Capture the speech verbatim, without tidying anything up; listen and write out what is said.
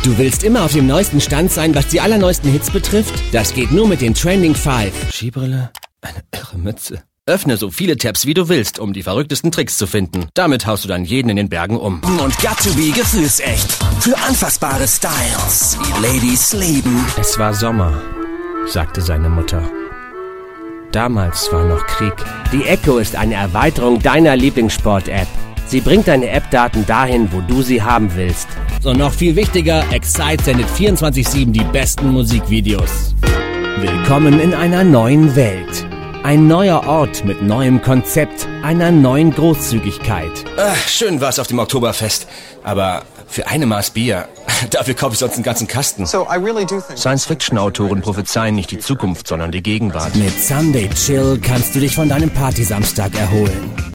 Du willst immer auf dem neuesten Stand sein, was die allerneuesten Hits betrifft? Das geht nur mit den Trending fünf. Skibrille, eine irre Mütze. Öffne so viele Tabs wie du willst, um die verrücktesten Tricks zu finden. Damit haust du dann jeden in den Bergen um. Und got to be gefühlsecht. Für anfassbare Styles, die Ladies lieben. Es war Sommer, sagte seine Mutter. Damals war noch Krieg. Die Echo ist eine Erweiterung deiner Lieblingssport-App. Sie bringt deine App-Daten dahin, wo du sie haben willst. Und noch viel wichtiger, Excite sendet vierundzwanzig sieben die besten Musikvideos. Willkommen in einer neuen Welt. Ein neuer Ort mit neuem Konzept, einer neuen Großzügigkeit. Ach, schön war's auf dem Oktoberfest. Aber für eine Maß Bier, dafür kaufe ich sonst einen ganzen Kasten. Science-Fiction-Autoren prophezeien nicht die Zukunft, sondern die Gegenwart. Mit Sunday Chill kannst du dich von deinem Partysamstag erholen.